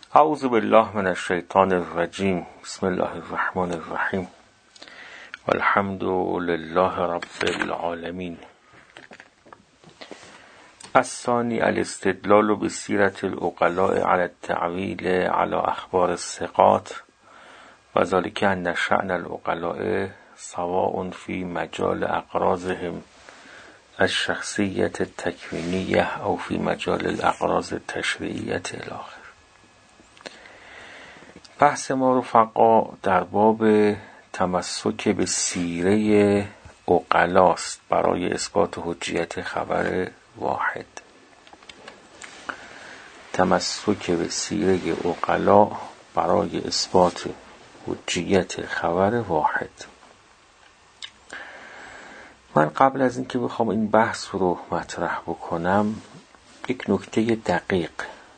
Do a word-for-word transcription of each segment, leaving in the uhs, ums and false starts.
اعوذ بالله من الشیطان الرجیم. بسم الله الرحمن الرحیم. والحمد لله رب العالمین. الثانی الاستدلال بسیرة العقلاء على التعویل على اخبار الثقات و ذلك ان شأن العقلاء سواء في مجال اقراضهم الشخصیة التکوینیة او في مجال الاقراض التشریعیة الاخر. بحث ما رفقا در باب تمسک به سیره عقلاست برای اثبات حجیت خبر واحد. تمسک به سیره عقلا برای اثبات حجیت خبر واحد. من قبل از اینکه بخوام این بحث رو مطرح بکنم یک نکته دقیق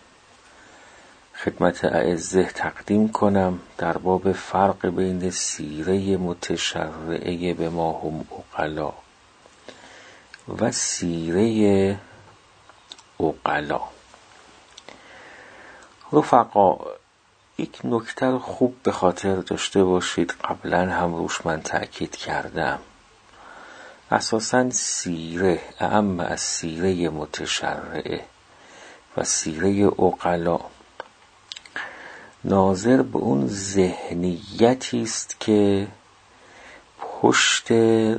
خدمت اعزه تقدیم کنم در باب فرق بین سیره متشرعه به ما هم عقلا و سیره عقلا. رفقا یک نکته رو خوب به خاطر داشته باشید، قبلا هم روش من تأکید کردم. اساساً سیره اعم از سیره متشرعه و سیره عقلا ناظر به اون ذهنیتی است که پشت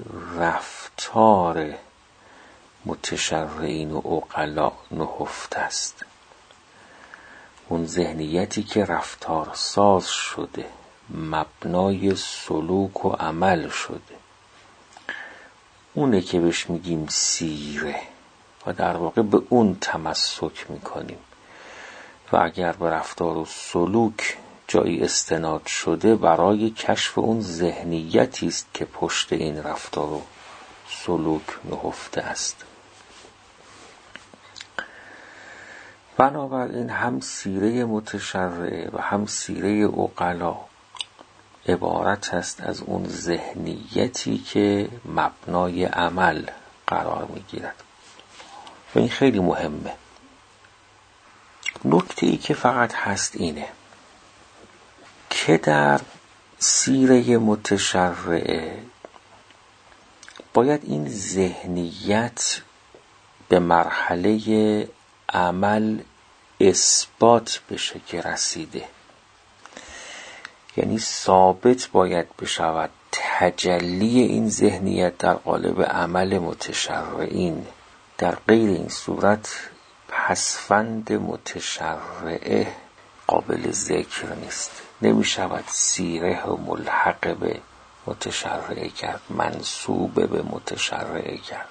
رفتار متشرعین و عقلا نهفته است. اون ذهنیتی که رفتار ساز شده، مبنای سلوک و عمل شده، اونه که بهش میگیم سیره و در واقع به اون تمسک میکنیم و اگر به رفتار و سلوک جایی استناد شده برای کشف اون ذهنیتی است که پشت این رفتار و سلوک نهفته است. بنابراین هم سیره متشرعه و هم سیره عقلا عبارت است از اون ذهنیتی که مبنای عمل قرار میگیرد و این خیلی مهمه. نکته ای که فقط هست اینه که در سیره متشرعه باید این ذهنیت به مرحله عمل اثبات بشه که رسیده، یعنی ثابت باید بشود تجلی این ذهنیت در قالب عمل متشرعین. در غیر این صورت پسفند متشرعه قابل ذکر نیست. نمی شود سیره و ملحق به متشرعه کرد، منسوب به متشرعه کرد.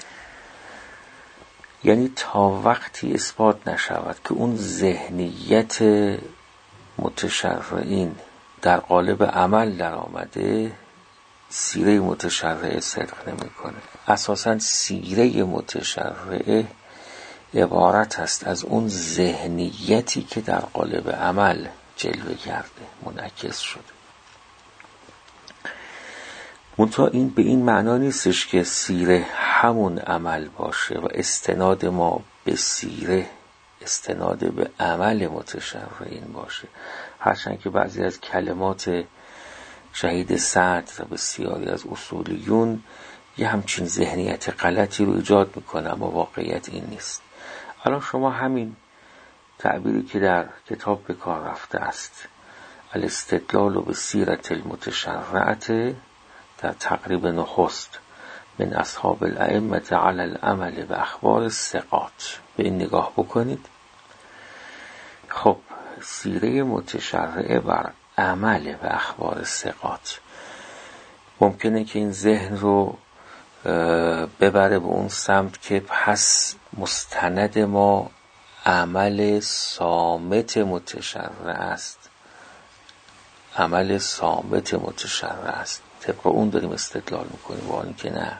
یعنی تا وقتی اثبات نشود که اون ذهنیت متشرعین در قالب عمل در آمده، سیره متشرعه صدق نمی کنه. اساساً سیره متشرعه عبارت است از اون ذهنیتی که در قالب عمل جلوه کرده، منعکس شده. منتها این به این معنا نیستش که سیره همون عمل باشه و استناد ما به سیره استناد به عمل متشرعین باشه، هرچند که بعضی از کلمات شهید سعد و بسیاری از اصولیون یه همچین ذهنیت غلطی رو ایجاد میکنه، اما واقعیت این نیست. الان شما همین تعبیری که در کتاب به کار رفته است، الاستدلال بسیرة المتشرعة، در تقریب نخست من اصحاب الائمة علی العمل به اخبار الثقات، به این نگاه بکنید. خب سیره متشرعه بر عمل به اخبار الثقات، ممکنه که این ذهن رو ببره به اون سمت که پس مستند ما عمل صامت متشرع است، عمل صامت متشرع است، طبق اون داریم استدلال میکنیم. با اینکه نه،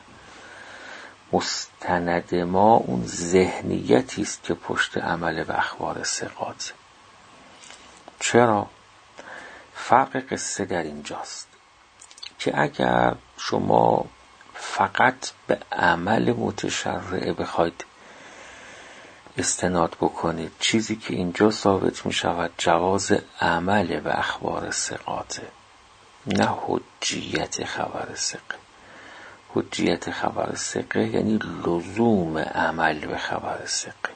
مستند ما اون ذهنیتی است که پشت عمل به اخبار ثقات. چرا؟ فرق قصه در اینجاست که اگر شما فقط به عمل متشرعه بخواید استناد بکنید، چیزی که اینجا ثابت می شود جواز عمل به اخبار ثقاته، نه حجیت خبر ثقه. حجیت خبر ثقه یعنی لزوم عمل به خبر ثقه،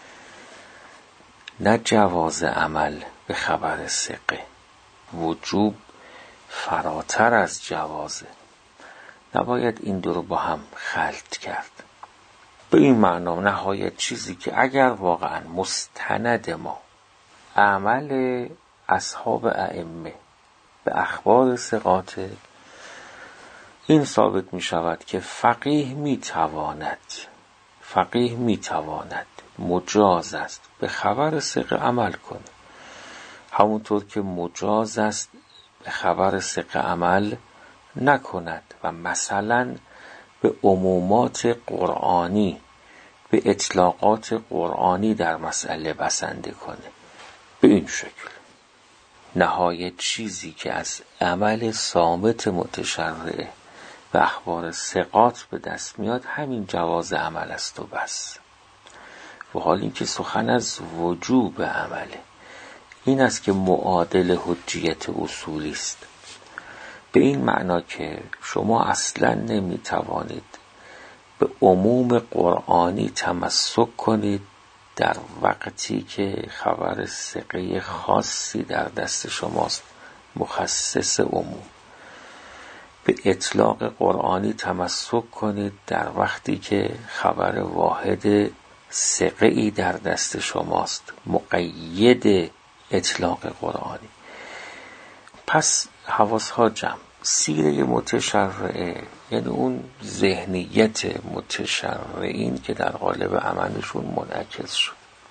نه جواز عمل به خبر ثقه. وجوب فراتر از جوازه، نباید این دو رو با هم خلط کرد. به این معنا نهایت چیزی که اگر واقعا مستند ما عمل اصحاب ائمه به اخبار ثقات، این ثابت می شود که فقیه می تواند فقیه می تواند مجاز است به خبر ثقه عمل کنه، همونطور که مجاز است به خبر ثقه عمل نکند و مثلا به عمومات قرآنی، به اطلاقات قرآنی در مسئله بسنده کنه. به این شکل نهایت چیزی که از عمل صامت متشرع و اخبار ثقات به دست میاد همین جواز عمل است و بس. و حال این که سخن از وجوب عمله، این است که معادل حجیت اصولی است. به این معنا که شما اصلا نمیتوانید به عموم قرآنی تمسک کنید در وقتی که خبر ثقه خاصی در دست شماست مخصص عموم، به اطلاق قرآنی تمسک کنید در وقتی که خبر واحد ثقه‌ای در دست شماست مقید اطلاق قرآنی. پس حواسها جمع. سیره متشرعه یعنی اون ذهنیت متشرعین که در قالب عملشون منعکس شد.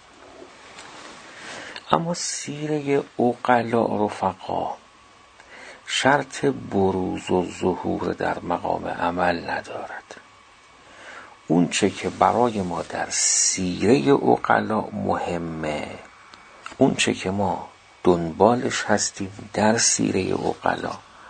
اما سیره عقلا رفقا شرط بروز و ظهور در مقام عمل ندارد. اون چه که برای ما در سیره عقلا مهمه، اون چه که ما دنبالش هستیم در سیره عقلا،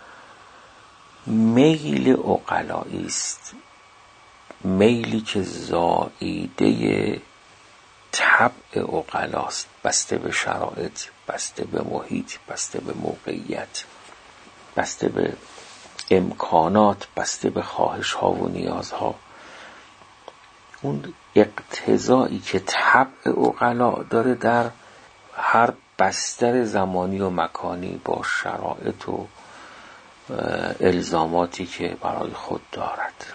میل عقلایی است، میلی که زائیده طبع عقلاست، بسته به شرایط، بسته به محیط، بسته به موقعیت، بسته به امکانات، بسته به خواهش ها و نیازها. اون اقتضایی که طبع عقلا داره در هر بستر زمانی و مکانی با شرایط و الزاماتی که برای خود دارد،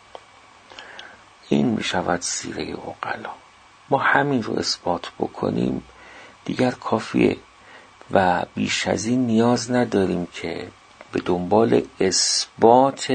این می شود سیره عقلا. ما همین رو اثبات بکنیم دیگر کافیه و بیش از این نیاز نداریم که به دنبال اثبات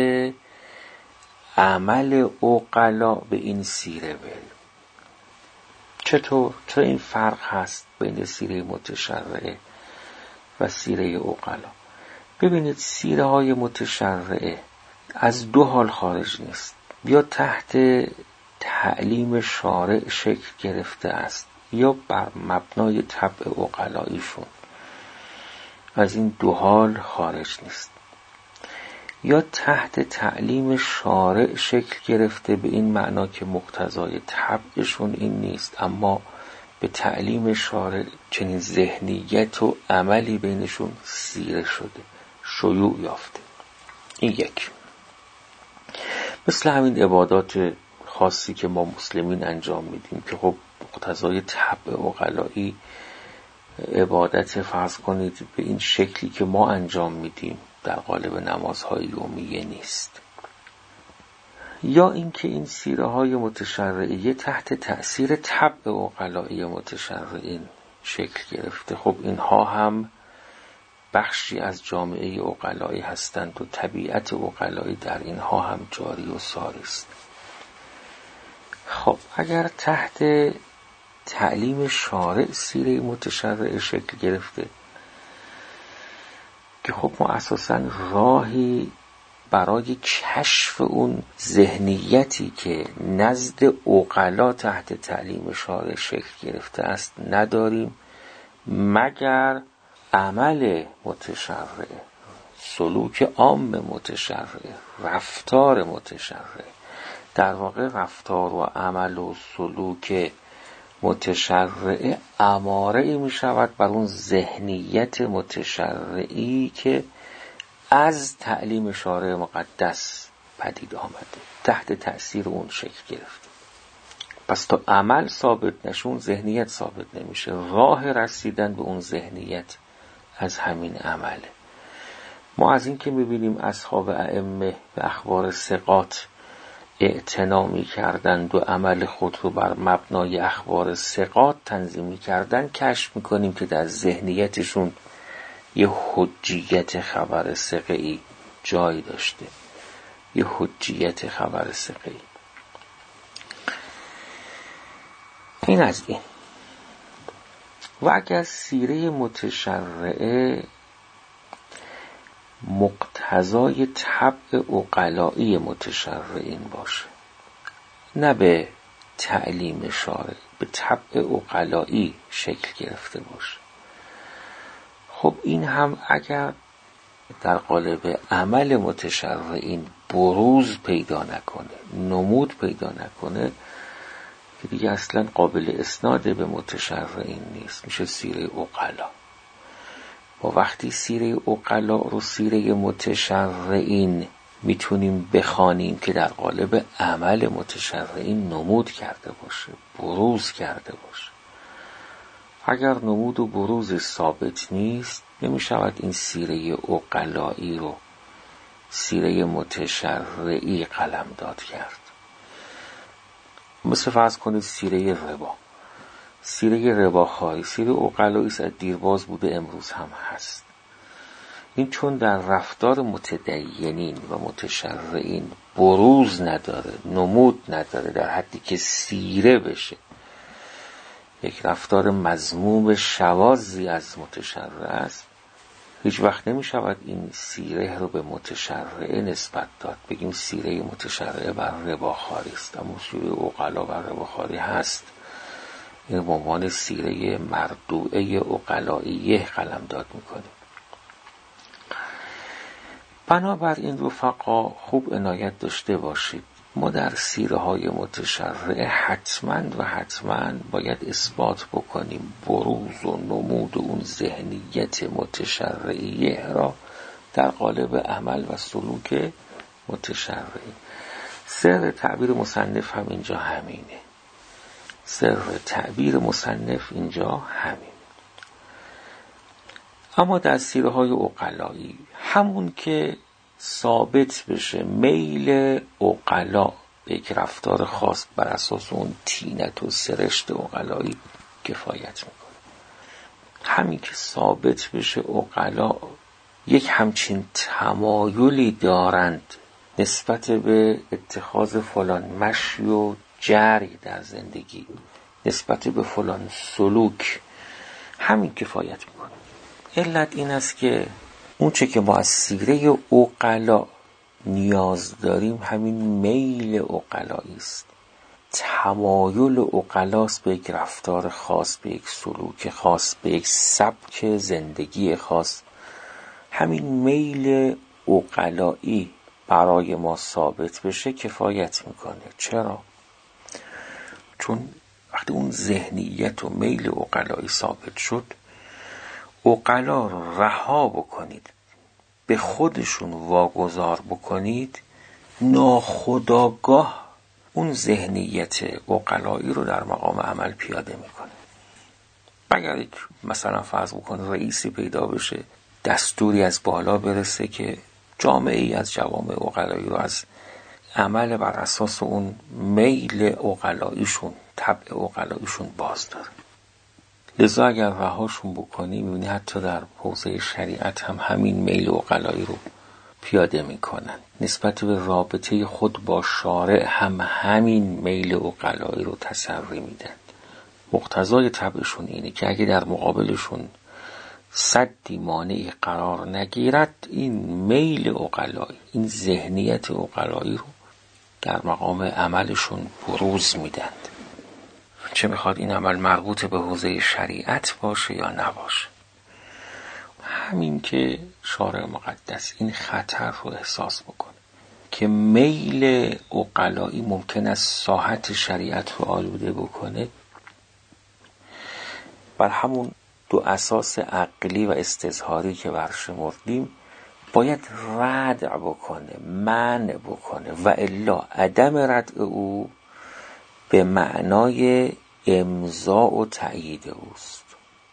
عمل عقلا به این سیره بریم. چطور؟ چرا این فرق هست بین سیره متشرعه و سیره عقلا؟ ببینید سیره های متشرعه از دو حال خارج نیست، یا تحت تعلیم شارع شکل گرفته است یا بر مبنای طبع عقلاییشون. از این دو حال خارج نیست. یا تحت تعلیم شارع شکل گرفته به این معنا که مقتضای طبعشون این نیست، اما به تعلیم شارع چنین ذهنیت و عملی بینشون سیره شده، شیوع یافته. این یک. مثل همین عبادات خاصی که ما مسلمین انجام میدیم که خب مقتضای طبع عقلایی عبادت فرض کنید به این شکلی که ما انجام میدیم در قالب نمازهای یومیه نیست. یا اینکه این سیره های متشرعیه تحت تأثیر طبع عقلایی متشرعین شکل گرفته. خب اینها هم بخشی از جامعه عقلایی هستند و طبیعت عقلایی در اینها هم جاری و ساری است. خب اگر تحت تعلیم شارع سیره متشرع شکل گرفته که خب ما اساساً راهی برای کشف اون ذهنیتی که نزد عقلا تحت تعلیم شارع شکل گرفته است نداریم مگر عمل متشرع، سلوک عام متشرع، رفتار متشرع. در واقع رفتار و عمل و سلوک متشرعه اماره ای می شود بر اون ذهنیت متشرعی که از تعلیم شارع مقدس پدید آمده، تحت تأثیر اون شکل گرفته. پس تا عمل ثابت نشه اون ذهنیت ثابت نمیشه. راه رسیدن به اون ذهنیت از همین عمله. ما از این که میبینیم اصحاب ائمه و اخبار ثقات اعتنا می‌کردند و عمل خود رو بر مبنای اخبار ثقات تنظیم می‌کردند، کشف می‌کنیم که در ذهنیتشون یه حجیت خبر ثقه‌ای جای داشته، یه حجیت خبر ثقه‌ای. این از این. و اگر سیره متشرعه مقتضای طبع عقلائی متشرعین باشه، نه به تعلیم شارع، به طبع عقلائی شکل گرفته باشه، خب این هم اگر در قالب عمل متشرعین بروز پیدا نکنه، نمود پیدا نکنه، که دیگه اصلا قابل اسناد به متشرعین نیست، میشه سیره عقلا. و وقتی سیره عقلا رو سیره متشرعین میتونیم بخوانیم که در قالب عمل متشرعین نمود کرده باشه، بروز کرده باشه. اگر نمود و بروز ثابت نیست، نمیشود این سیره عقلایی رو سیره متشرعی قلمداد کرد. مثل فرض کنید سیره ربا، سیره رباخواری، سیره عقلایی است، از دیرباز بوده، امروز هم هست. این چون در رفتار متدینین و متشرعین بروز نداره، نمود نداره، در حدی که سیره بشه، یک رفتار مذموم شواذی از متشرع است، هیچ وقت نمی شود این سیره رو به متشرعه نسبت داد، بگیم سیره متشرعه بر رباخواری است، اما سیره عقلا بر رباخواری هست. این به عنوان سیره مردوعه عقلائیه قلمداد میکنیم. بنابراین رفقا خوب عنایت داشته باشید، ما در سیره های متشرعه حتما و حتما باید اثبات بکنیم بروز و نمود و اون ذهنیت متشرعیه را در قالب عمل و سلوک متشرعی. سر تعبیر مصنف هم اینجا همینه، سر تعبیر مصنف اینجا همین. اما در سیره های عقلایی همون که ثابت بشه میل عقلا به یک رفتار خاص بر اساس اون طینت و سرشت عقلایی کفایت میکنه. همین که ثابت بشه عقلا یک همچین تمایلی دارند نسبت به اتخاذ فلان مشی و جری در زندگی، نسبت به فلان سلوک، همین کفایت میکنه. علت این است که اون چه که ما از سیره عقلا نیاز داریم همین میل عقلایی است، تمایل عقلاست به یک رفتار خاص، به یک سلوک خاص، به یک سبک زندگی خاص. همین میل عقلایی برای ما ثابت بشه کفایت میکنه. چرا؟ چون وقتی اون ذهنیت و میل عقلایی ثابت شد، عقلا رو رها بکنید، به خودشون واگذار بکنید، ناخودآگاه اون ذهنیت عقلایی رو در مقام عمل پیاده میکنه. اگر یک مثلا فرض بکنه رئیسی پیدا بشه، دستوری از بالا برسه که جامعه ای از جوامع عقلایی رو از عمل بر اساس اون میل عقلاییشون، طبع عقلاییشون باز داره. لذا اگر رهاشون بکنی، میبینی حتی در حوزه شریعت هم همین میل عقلایی رو پیاده میکنن. نسبت به رابطه خود با شارع هم همین میل عقلایی رو تسری میدن. مقتضای طبعشون اینه که اگه در مقابلشون سدی مانعی قرار نگیرد، این میل عقلایی، این ذهنیت عقلایی رو در مقام عملشون بروز میدن، چه میخواد این عمل مربوط به حوزه شریعت باشه یا نباشه. همین که شارع مقدس این خطر رو احساس بکنه که میل عقلایی ممکن است ساحت شریعت رو آلوده بکنه، بر همون دو اساس عقلی و استظهاری که برشمردیم باید ردع بکنه، منع بکنه، و الا عدم ردع او به معنای امضاء و تأیید اوست.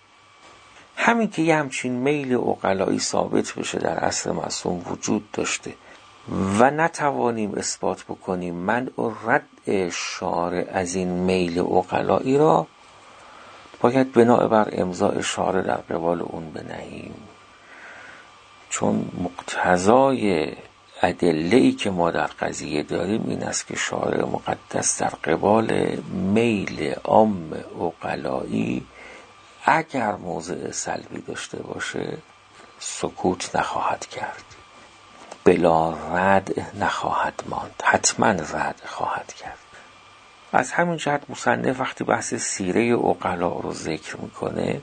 همین که یه همچین میل عقلایی ثابت بشه در عصر معصوم وجود داشته و نتوانیم اثبات بکنیم منع و رد شارع از این میل عقلایی را، باید بنا بر امضاء شارع در قبال اون بنهیم، چون مقتضای ادله‌ای که ما در قضیه داریم این است که شارع مقدس در قبال میل عام عقلایی اگر موضع سلبی داشته باشه سکوت نخواهد کرد، بلا رد نخواهد ماند، حتما رد خواهد کرد. از همین جهت مصنف وقتی بحث سیره عقلا رو ذکر میکنه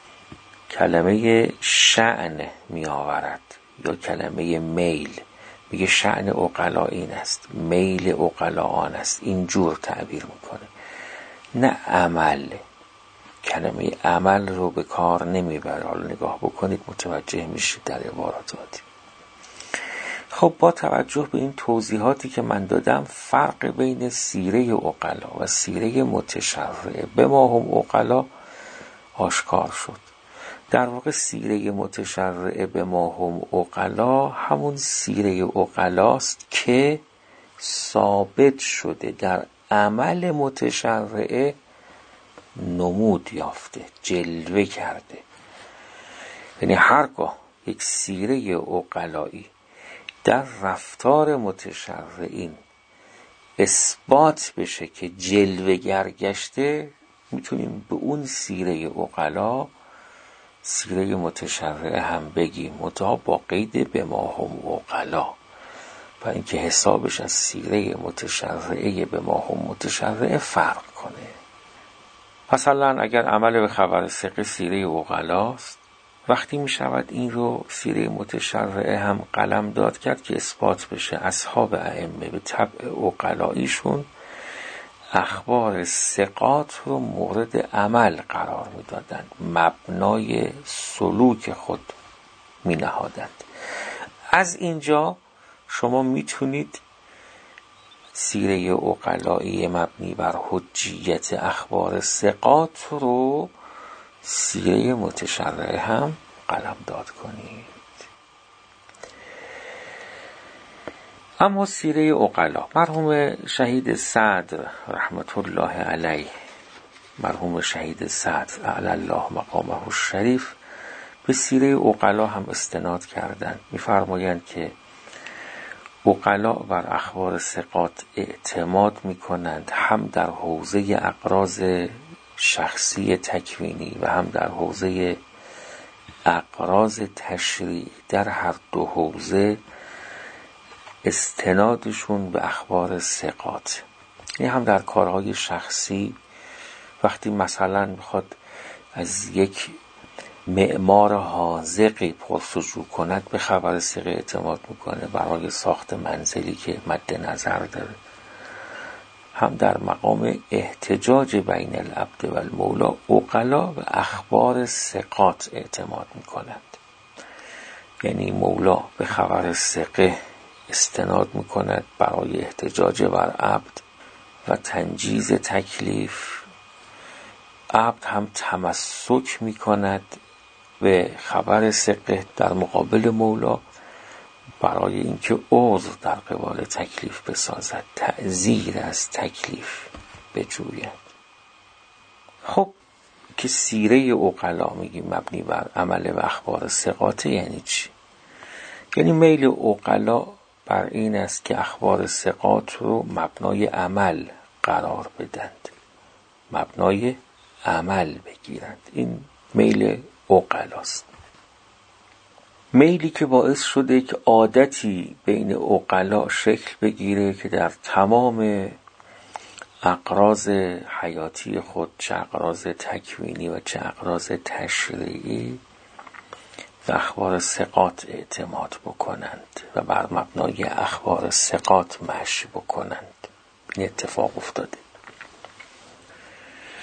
کلمه شأن می آورد یا کلمه میل، میگه شأن عقلا این است، میل عقلا آن است، اینجور تعبیر میکنه، نه عمل. کلمه عمل رو به کار نمیبره. حالا نگاه بکنید متوجه میشید در عبارات. خب با توجه به این توضیحاتی که من دادم فرق بین سیره عقلا و سیره متشرعه به ما هم عقلا آشکار شد. در واقع سیره متشرعه به ما هم عقلا همون سیره عقلاست که ثابت شده در عمل متشرعه نمود یافته، جلوه کرده. یعنی هرگاه یک سیره عقلایی در رفتار متشرعین اثبات بشه که جلوه گر گشته، میتونیم به اون سیره عقلا سیره متشرعه هم بگیم، منتها با قید به ما هم عقلا، و اینکه حسابش از سیره متشرعه به ما هم متشرعه فرق کنه. مثلا اگر عمل به خبر ثقه سیره عقلاست، وقتی می شود این رو سیره متشرعه هم قلم داد کرد که اثبات بشه اصحاب ائمه به طبع عقلاییشون اخبار ثقات رو مورد عمل قرار می دادند، مبنای سلوک خود می نهادند. از اینجا شما می تونید سیره عقلایی مبنی بر حجیت اخبار ثقات رو سیره متشرعه هم قلم داد کنید. اما سیره عقلا، مرحوم شهید صدر رحمت الله علیه، مرحوم شهید صدر اعلی الله مقامه الشریف به سیره عقلا هم استناد کردند. می‌فرمایند که عقلا بر اخبار ثقات اعتماد می‌کنند، هم در حوزه اقراض شخصی تکوینی و هم در حوزه اقراض تشریعی. در هر دو حوزه استنادشون به اخبار ثقات. این هم در کارهای شخصی، وقتی مثلا میخواد از یک معمار حاذقی پرسجو کند به خبر ثقه اعتماد میکنه برای ساخت منزلی که مد نظر داره. هم در مقام احتجاج بین العبد و المولا عقلا به اخبار ثقات اعتماد میکنند. یعنی مولا به خبر ثقه استناد میکند برای احتجاج بر عبد و تنجیز تکلیف. عبد هم تمسک میکند به خبر ثقه در مقابل مولا برای اینکه عذر در قبال تکلیف بسازد، تعزیر از تکلیف بجوید. خب که سیره عقلا میگیم مبنی بر عمل و اخبار ثقات یعنی چی؟ یعنی میل عقلا بر این است که اخبار ثقات رو مبنای عمل قرار بدند، مبنای عمل بگیرند. این میل عقلاست، میلی که باعث شده که عادتی بین عقلا شکل بگیره که در تمام اقراض حیاتی خود، چه اقراض تکوینی و چه اقراض تشریعی، به اخبار ثقات اعتماد بکنند و بر مبنای اخبار ثقات مشی بکنند. این اتفاق افتاده.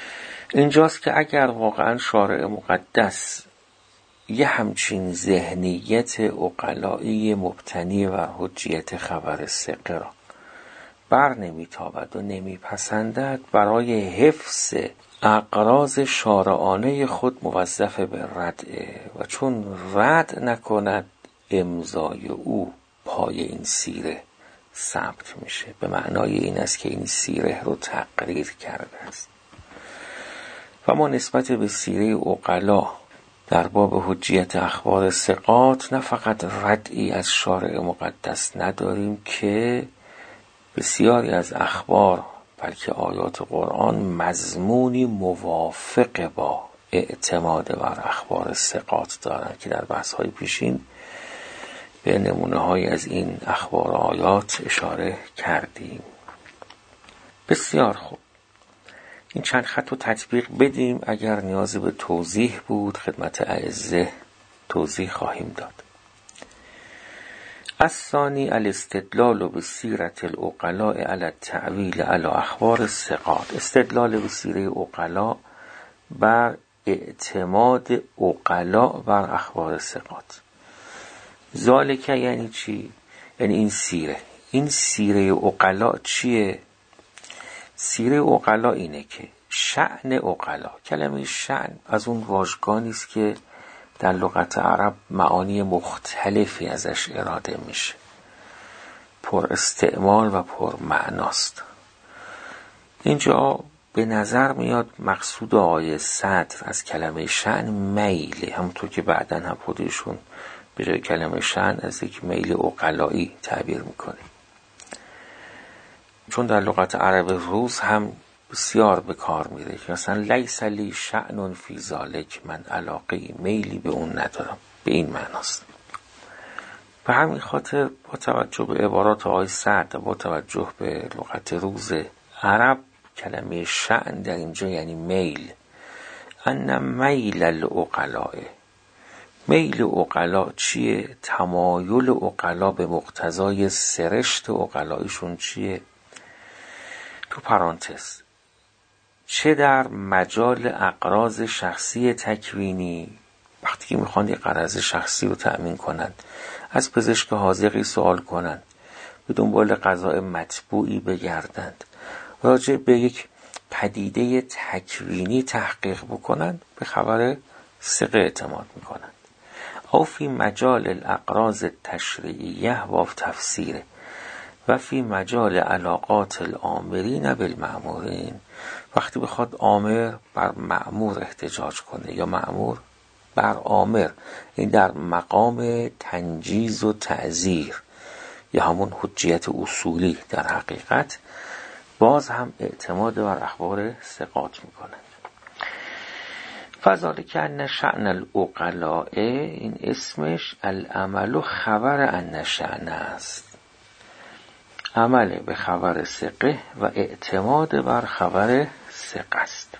اینجاست که اگر واقعا شارع مقدس یه همچین ذهنیت عقلایی مبتنی و حجیت خبر ثقه را بر نمیتابد و نمیپسندد، برای حفظ اغراض شارعانه خود موظف به ردعه و چون رد نکند امضای او پای این سیره ثبت میشه. به معنای این است که این سیره رو تقریر کرده است. و ما نسبت به سیره عقلا در باب حجیت اخبار ثقات نه فقط ردعی از شارع مقدس نداریم که بسیاری از اخبار بلکه آیات قرآن مضمونی موافق با اعتماد بر اخبار ثقات دارند که در بحث‌های پیشین به نمونه‌های از این اخبار و آیات اشاره کردیم. بسیار خوب، این چند خط رو تطبیق بدیم. اگر نیازی به توضیح بود خدمت اعزه توضیح خواهیم داد. الثانی الاستدلال بسیرة العقلاء علی التأویل علی اخبار الثقات. استدلال بسیره عقلا بر اعتماد عقلا بر اخبار ثقات. ذالک یعنی چی؟ یعنی این سیره این سیره عقلا چیه؟ سیره عقلا اینه که شأن عقلا، کلمه شأن از اون واژگانی است که در لغت عرب معانی مختلفی ازش اراده میشه، پر استعمال و پر معناست. اینجا به نظر میاد مقصود آیه صدر از کلمه شأن میله، همونطور که بعداً هم خودشون به جای کلمه شأن از یک میل عقلایی تعبیر میکنه، چون در لغت عرب روز هم بسیار به کار میره که مثلا لیس لی شأن فی ذالک، من علاقه میلی به اون ندارم، به این معناست. به همین خاطر با توجه به عبارات آیه صدر، با توجه به لغت روز عرب، کلمه شأن در اینجا یعنی میل. ان میل العقلاء، میل عقلا چیه؟ تمایل عقلا به مقتضای سرشت عقلایشون چیه؟ تو پرانتز، چه در مجال اغراض شخصی تکوینی، وقتی که میخوان یک غرض شخصی رو تأمین کنند، از پزشک حاذقی سوال کنند، به دنبال قضاء مطبوعی بگردند، راجع به یک پدیده تکوینی تحقیق بکنند، به خبر ثقه اعتماد میکنند. او فی مجال الاغراض التشریعیه و تفسیره و فی مجال علاقات الامرین بالمأمورین، وقتی بخواد آمر بر مأمور احتجاج کنه یا مأمور بر آمر، این در مقام تنجیز و تعزیر یا همون حجیت اصولی در حقیقت، باز هم اعتماد بر اخبار ثقات میکنه. فذلک ان شأن العقلاء، این اسمش العمل خبر ان شأن است، عمل به خبر ثقه و اعتماد بر خبر ثقه است.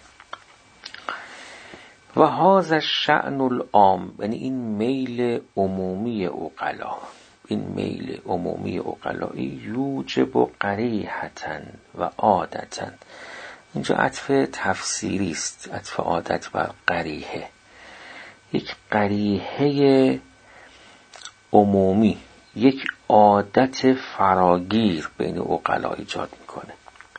و هذا الشأن العام، یعنی این میل عمومی عقلا، این میل عمومی عقلایی یوجب قریحةً و عادةً، اینجا عطف تفسیری است، عطف عادت بر قریحه، یک قریحه عمومی، یک عادت فراگیر بین عقلا ایجاد میکنه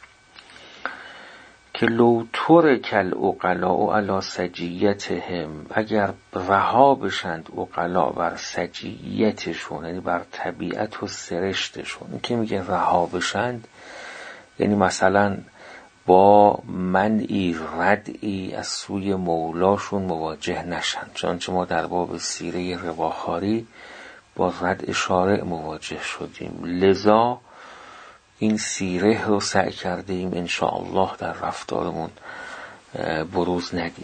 که لو ترک العقلاء علی سجیتهم، اگر رها بشند عقلا بر سجیتشون، یعنی بر طبیعت و سرشتشون. این که میگه رها بشند یعنی مثلا با منعی ردعی از سوی مولاشون مواجه نشن، چنانچه ما در باب سیره رباخاری با رد شارع مواجه شدیم. لذا این سیره رو سعی کرده ایم انشاءالله در رفتارمون بروز ندیم.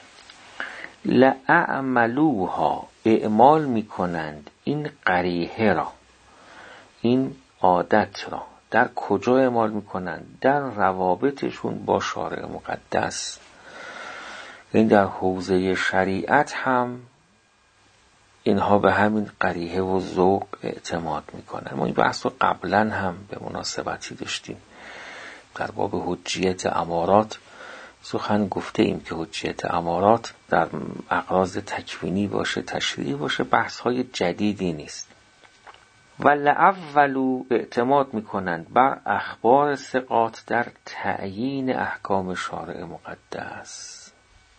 لأعملوها، اعمال میکنند این قریحه را، این عادت را. در کجا اعمال میکنند؟ در روابطشون با شارع مقدس. این در حوزه شریعت هم اینها به همین قریحه و ذوق اعتماد میکنن. ما این بحث رو قبلا هم به مناسبتی داشتیم در باب حجیت امارات سخن گفته ایم که حجیت امارات در اغراض تکوینی باشه، تشریعی باشه، بحث های جدیدی نیست. ولعولو اعتماد میکنند بر اخبار ثقات در تعیین احکام شارع مقدس.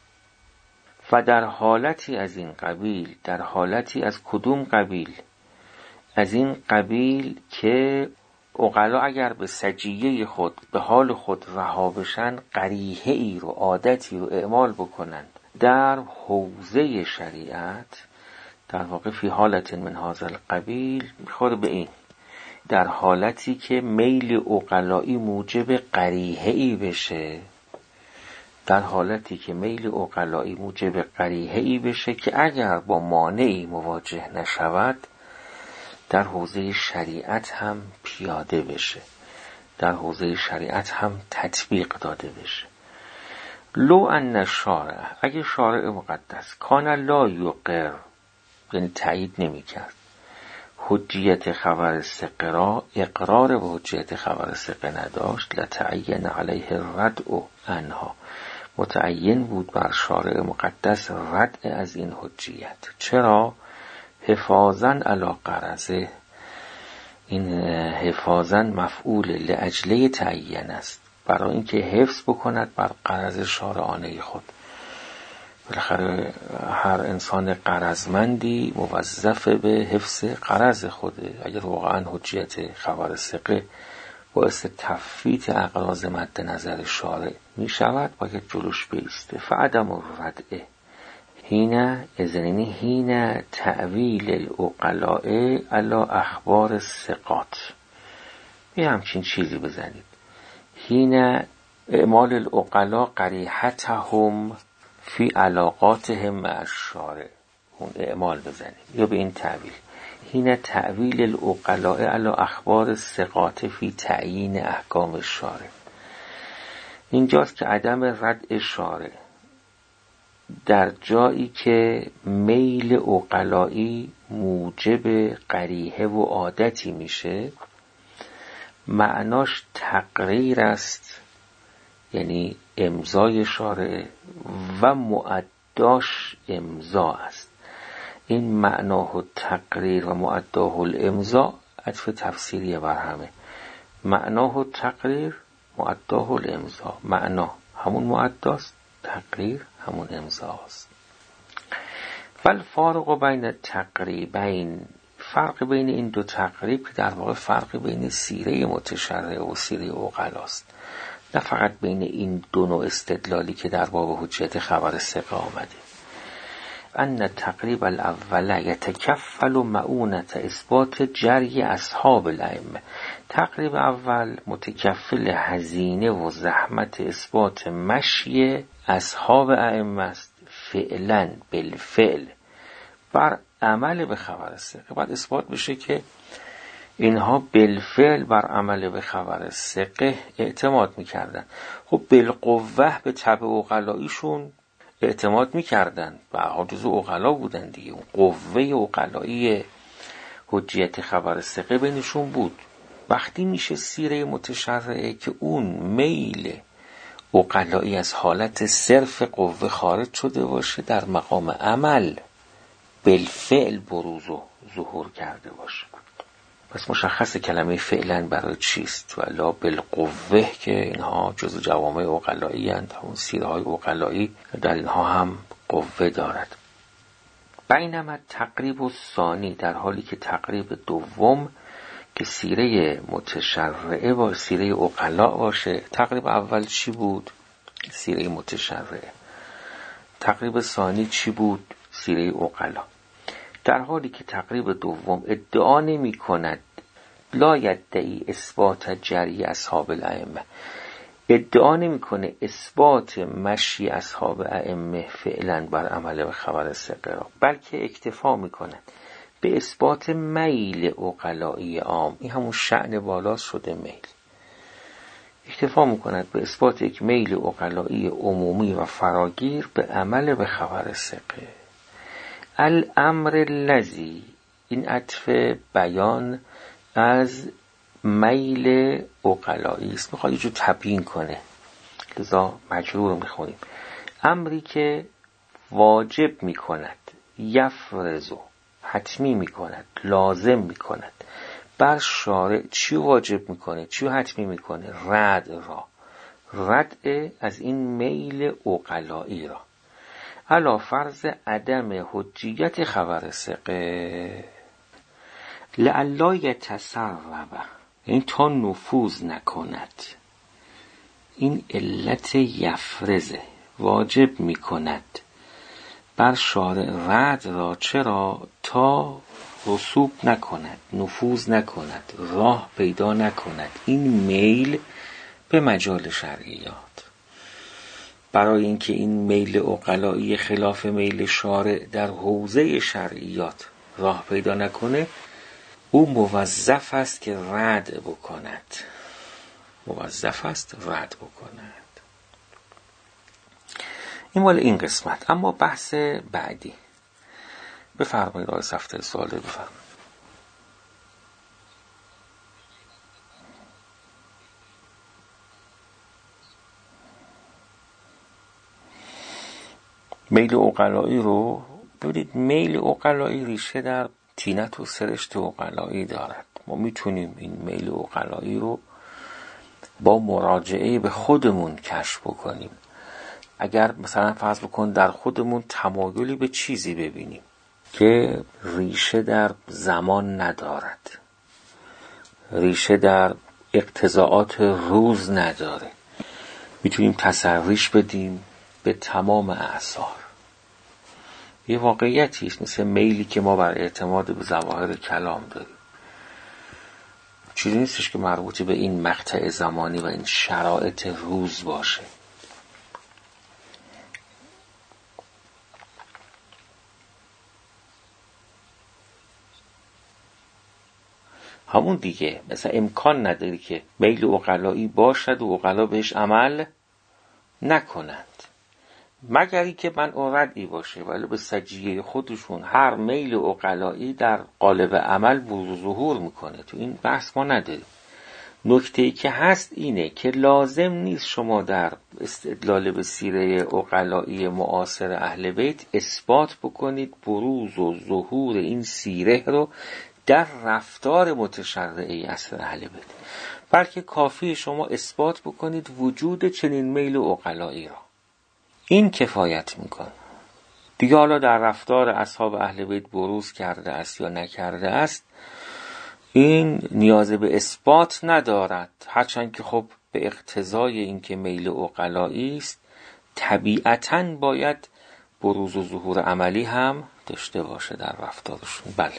و در حالتی از این قبیل، در حالتی از کدوم قبیل؟ از این قبیل که عقلا اگر به سجیه خود، به حال خود رها بشن، قریحه ای رو، عادتی رو اعمال بکنند در حوزه شریعت، در واقع فی حالت من هذا القبیل میخوره به این، در حالتی که میل عقلایی موجب قریحه ای بشه، در حالتی که میل عقلایی موجب قریحه ای بشه که اگر با مانعی مواجه نشود در حوزه شریعت هم پیاده بشه، در حوزه شریعت هم تطبیق داده بشه. لو ان الشارع، اگه شارع مقدس کان لا یقر، یعنی تایید نمی کرد حجیت خبر ثقه را، اقرار به حجیت خبر ثقه نداشت، لتعین علیه الردع عنها، متعین بود بر شارع مقدس ردع از این حجیت. چرا؟ حفاظاً علی غرضه، این حفاظاً مفعول لاجله تعین است، برای اینکه حفظ بکند بر غرض شارعانه خود. بالاخره هر انسان غرضمندی موظف به حفظ غرض خوده. اگر واقعاً حجیت خبر ثقه باعث تفویت اغراض مد نظر شارع می شود، باید جلوش بیسته. فعدم الردع هینه اذنینی هینه تعویل العقلاء علی اخبار الثقات، یه همچین چیزی بزنید. هینه اعمال العقلاء قریحتهم فی علاقاتهم مع الشارع، اون اعمال بزنید یا به این تعویل. هینه تعویل العقلاء علی اخبار الثقات فی تعیین احکام الشارع. اینجاست که عدم ردع شارع در جایی که میل عقلایی موجب قریحه و عادتی میشه، معناش تقریر است، یعنی امضای شارع، و معداش امضا است. این معناه تقریر و معداه الامضا عطف تفسیری بر همه. معناه تقریر، معداه الامضا، معنا همون معداست، تقریر همون امضاست. والفارق بین تقریبین، فرق بین این دو تقریب که در واقع فرق بین سیره متشرع و سیره عقلاست، نه فقط بین این دو نوع استدلالی که در باب حجیت خبر ثقه آمده. ان تقریب الاول یتکفل معونت اثبات جری اصحاب الائمه. تقریب اول متکفل هزینه و زحمت اثبات مشی اصحاب ائمه است، فعلا بالفعل بر عمل به خبر ثقه. بعد اثبات بشه که اینها بالفعل بر عمل به خبر ثقه اعتماد میکردن. خب بالقوه به طبع عقلاییشون اعتماد میکردن و عاجز عقلا بودن دیگه. اون قوه عقلایی حجیت خبر ثقه بینشون بود. وقتی میشه سیره متشرعه که اون میل عقلایی از حالت صرف قوه خارج شده باشه، در مقام عمل بالفعل بروز و ظهور کرده باشه. پس مشخص کلمه فعلا برای چیست؟ و لا بالقوه که اینها جزو جوامع عقلایی اند، همون سیره های عقلایی در اینها هم قوه دارد. بینما تقریب ثانی، در حالی که تقریب دوم که سیره متشرعه و سیره عقلا باشه. تقریب اول چی بود؟ سیره متشرعه. تقریب ثانی چی بود؟ سیره عقلا. در حالی که تقریب دوم ادعا نمی کند، لا یدعی اثبات جری اصحاب الائمه، ادعا نمی کنه اثبات مشی اصحاب ائمه فعلا بر عمل به خبر ثقه را، بلکه اکتفا می کند به اثبات میل عقلایی عام. این همون شأن بالا شده میل. اکتفا می کند به اثبات یک میل عقلایی عمومی و فراگیر به عمل به خبر ثقه. الامر الذی، این عطف بیان از میل عقلایی است، میخواد یه جور تبیین کنه. لذا مجرور رو میخونیم. امری که واجب میکند، یفرض، حتمی میکند، لازم میکند بر شارع. چی واجب میکنه؟ چی حتمی میکنه؟ رد را، رد از این میل عقلایی را، علا فرض عدم حجیت خبر ثقه، لعلا یتسرب، این تا نفوذ نکند. این علت یفرزه، واجب میکند بر شارع رد را. چرا؟ تا رسوب نکند، نفوذ نکند، راه پیدا نکند این میل به مجال شرعیات. برای اینکه این میل عقلایی خلاف میل شارع در حوزه شرعیات راه پیدا نکنه، او موظف است که رد بکند، موظف است رد بکند. این مال این قسمت. اما بحث بعدی، بفرمایید آقای صفدر، سوال بفرمایید. میل عقلایی رو ببینید، میل عقلایی ریشه در طینت و سرشت عقلایی دارد. ما میتونیم این میل عقلایی رو با مراجعه به خودمون کشف بکنیم. اگر مثلا فرض بکن در خودمون تمایلی به چیزی ببینیم که ریشه در زمان ندارد، ریشه در اقتضاعات روز نداره، میتونیم تسریش بدیم به تمام اعصار. یه واقعیتی است، مثل میلی که ما بر اعتماد به ظواهر کلام داریم. چیزی نیستش که مربوط به این مقطع زمانی و این شرایط روز باشه. همون دیگه، مثلا امکان نداری که میل عقلایی باشد و عقلا بهش عمل نکنند، مگر اینکه من ردی باشه. ولی به سجیه خودشون هر میل عقلایی در قالب عمل بروز و ظهور میکنه. تو این بحث ما نداریم. نکته‌ای که هست اینه که لازم نیست شما در استدلال به سیره عقلایی معاصر اهل بیت اثبات بکنید بروز و ظهور این سیره رو در رفتار متشرعه اصل اهل بیت، بلکه کافی شما اثبات بکنید وجود چنین میل عقلایی را. این کفایت میکنه دیگه. حالا در رفتار اصحاب اهل بیت بروز کرده است یا نکرده است، این نیاز به اثبات ندارد، هرچند که خب به اقتضای اینکه میل عقلایی است طبیعتاً باید بروز و ظهور عملی هم داشته باشه در رفتارشون. بله.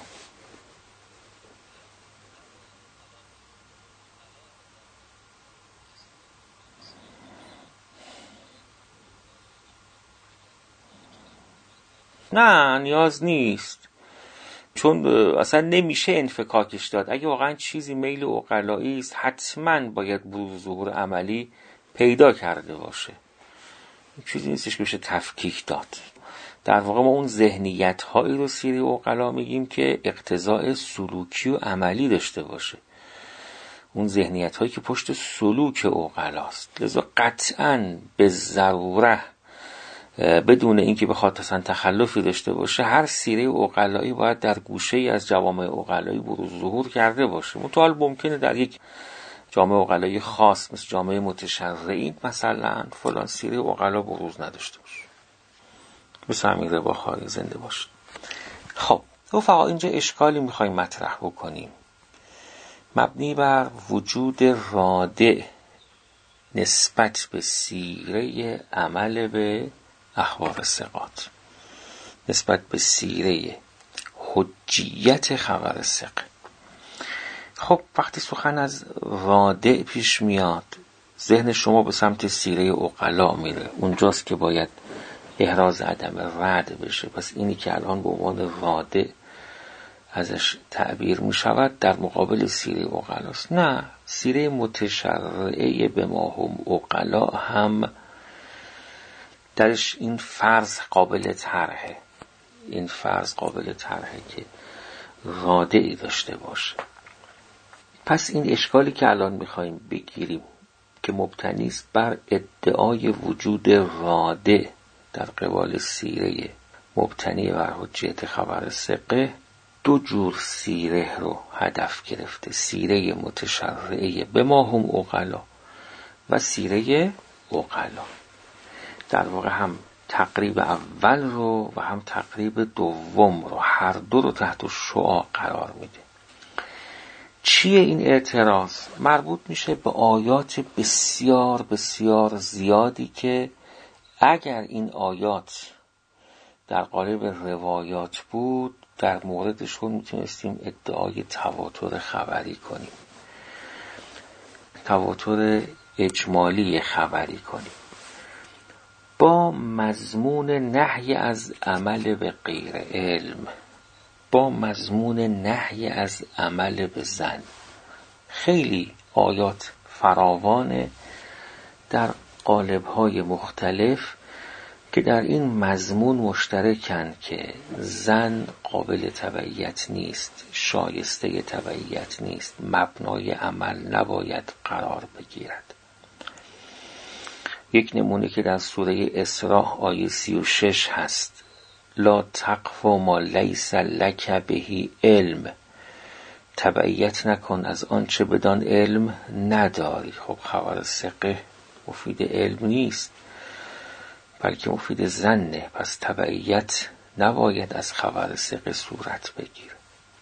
نه نیاز نیست، چون اصلا نمیشه انفکاکش داد. اگه واقعا چیزی میل عقلایی است حتما باید بروز و ظهور عملی پیدا کرده باشه. چیزی نیستش که بشه تفکیک داد. در واقع ما اون ذهنیت هایی رو سیره عقلا میگیم که اقتضاء سلوکی و عملی داشته باشه، اون ذهنیت هایی که پشت سلوک عقلاست. لذا قطعاً به ضروره بدون اینکه بخواد اصلا تخلفی داشته باشه، هر سیره عقلایی باید در گوشه‌ای از جوامع عقلایی بروز ظهور کرده باشه. متأل ممکنه در یک جامعه عقلایی خاص مثل جامعه متشرعین مثلا فلان سیره عقلا بروز نداشته باشه. مثل امیر بخاری زنده باشه. خب رفقا، اینجا اشکالی میخوایم مطرح بکنیم مبنی بر وجود رادع نسبت به سیره عمل به اخبار ثقات، نسبت به سیره حجیت خبر ثقه. خب وقتی سخن از رادع پیش میاد، ذهن شما به سمت سیره عقلا میره، اونجاست که باید احراز عدم رد بشه. پس اینی که الان به عنوان رادع ازش تعبیر می شود در مقابل سیره عقلاست. نه، سیره متشرعه به ما هم عقلا هم درش این فرض قابل طرحه، این فرض قابل طرحه که رادعی داشته باشه. پس این اشکالی که الان میخوایم بگیریم که مبتنی است بر ادعای وجود راده در قبال سیره مبتنی بر حجیت خبر ثقه، دو جور سیره رو هدف گرفته: سیره متشرعه به ما هم عقلا و سیره عقلا. در واقع هم تقریب اول رو و هم تقریب دوم رو، هر دو رو تحت شعاع قرار میده. چیه این اعتراض؟ مربوط میشه به آیات بسیار بسیار زیادی که اگر این آیات در قالب روایات بود، در موردشون میتونستیم ادعای تواتر خبری کنیم، تواتر اجمالی خبری کنیم، با مضمون نهی از عمل به غیر علم، با مضمون نهی از عمل به ظن. خیلی آیات فراوانه در قالب‌های مختلف که در این مضمون مشترکن که ظن قابل تبعیت نیست، شایسته تبعیت نیست، مبنای عمل نباید قرار بگیرد. یک نمونه که در سوره اسراء آیه سی و شش هست: لا تقف ما لیس لک به علم، تبعیت نکن از آنچه بدان علم نداری. خب خبر ثقه مفید علم نیست بلکه مفید ظنه، پس تبعیت نباید از خبر ثقه صورت بگیره.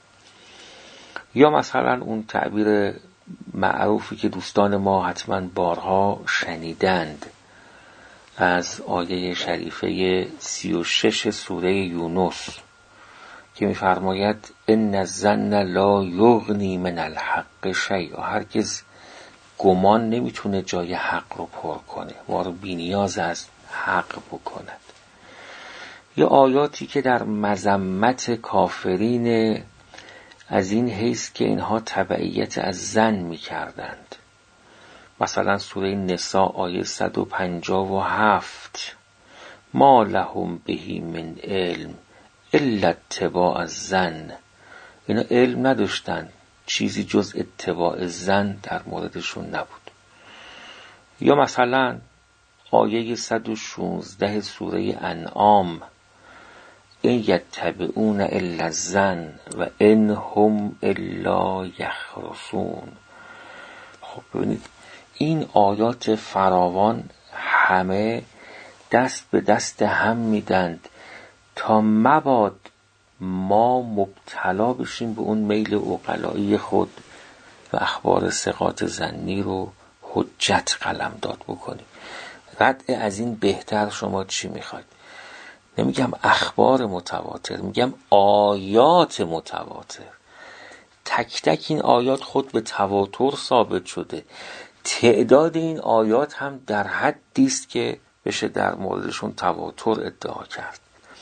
یا مثلا اون تعبیر معروفی که دوستان ما حتما بارها شنیدند از آیه شریفه سی و شش سوره یونس که می‌فرماید ان الظن لا یغنی من الحق شیئا، هرگز گمان نمیتونه جای حق رو پر کنه، ما رو بی‌نیاز از حق بکند. یا آیاتی که در مذمت کافرین از این حیث که اینها تبعیت از ظن می‌کردند، مثلا سوره نساء آیه صد و پنجاه و هفت: ما لهم بهی من علم الا اتباع الظن، اینا علم نداشتن، چیزی جز اتباع ظن در موردشون نبود. یا مثلا آیه صد و شانزده سوره انعام: این یتبعون الا الظن و ان هم الا یخرصون. خب ببینید این آیات فراوان همه دست به دست هم میدند تا مباد ما مبتلا بشیم به اون میل عقلایی خود و اخبار ثقات ظنی رو حجت قلمداد بکنیم. رد از این بهتر شما چی میخواید؟ نمیگم اخبار متواتر، میگم آیات متواتر. تک تک این آیات خود به تواتر ثابت شده، تعداد این آیات هم در حدی است که بشه در موردشون تواتر ادعا کرد.